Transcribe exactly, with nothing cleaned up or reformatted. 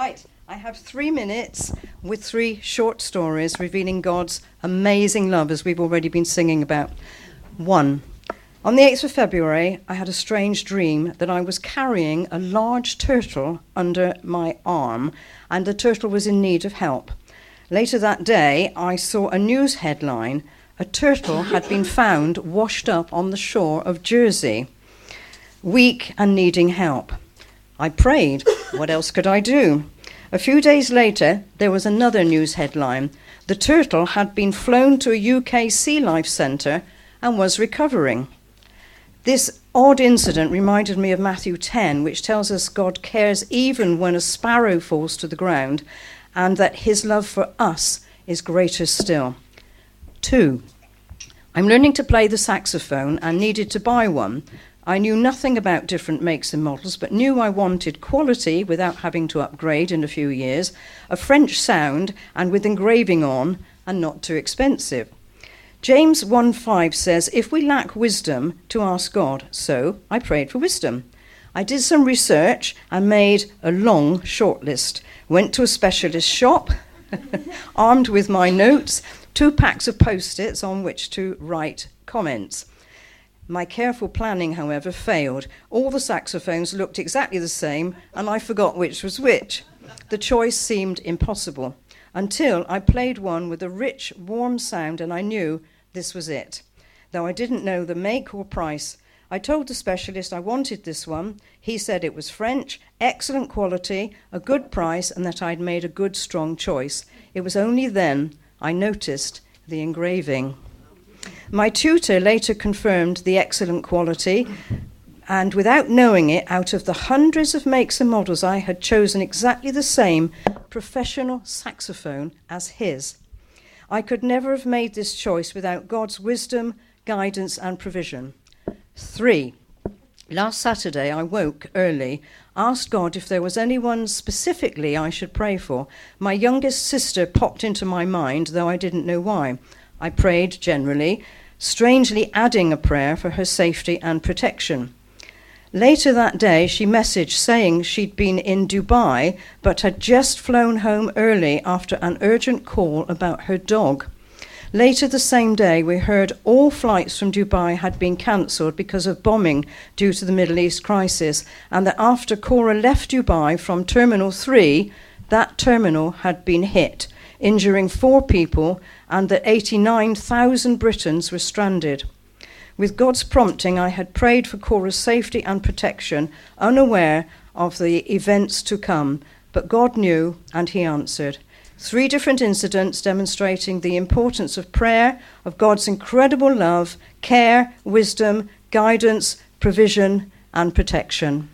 Right, I have three minutes with three short stories revealing God's amazing love, as we've already been singing about. One, on the eighth of February, I had a strange dream that I was carrying a large turtle under my arm, and the turtle was in need of help. Later that day, I saw a news headline: a turtle had been found washed up on the shore of Jersey, weak and needing help. I prayed. What else could I do? A few days later, there was another news headline. The turtle had been flown to a U K sea life centre and was recovering. This odd incident reminded me of Matthew ten, which tells us God cares even when a sparrow falls to the ground, and that his love for us is greater still. Two, I'm learning to play the saxophone and needed to buy one. I knew nothing about different makes and models, but knew I wanted quality without having to upgrade in a few years, a French sound and with engraving on, and not too expensive. James one five says, if we lack wisdom, to ask God. So I prayed for wisdom. I did some research and made a long shortlist. Went to a specialist shop, armed with my notes, two packs of Post-its on which to write comments. My careful planning, however, failed. All the saxophones looked exactly the same, and I forgot which was which. The choice seemed impossible, until I played one with a rich, warm sound, and I knew this was it, though I didn't know the make or price. I told the specialist I wanted this one. He said it was French, excellent quality, a good price, and that I'd made a good, strong choice. It was only then I noticed the engraving. My tutor later confirmed the excellent quality, and without knowing it, out of the hundreds of makes and models, I had chosen exactly the same professional saxophone as his. I could never have made this choice without God's wisdom, guidance, and provision. Three, last Saturday I woke early, asked God if there was anyone specifically I should pray for. My youngest sister popped into my mind, though I didn't know why. I prayed generally, strangely adding a prayer for her safety and protection. Later that day, she messaged saying she'd been in Dubai, but had just flown home early after an urgent call about her dog. Later the same day, we heard all flights from Dubai had been cancelled because of bombing due to the Middle East crisis, and that after Cora left Dubai from Terminal three, that terminal had been hit, injuring four people, and that eighty-nine thousand Britons were stranded. With God's prompting, I had prayed for Cora's safety and protection, unaware of the events to come, but God knew, and he answered. Three different incidents demonstrating the importance of prayer, of God's incredible love, care, wisdom, guidance, provision, and protection.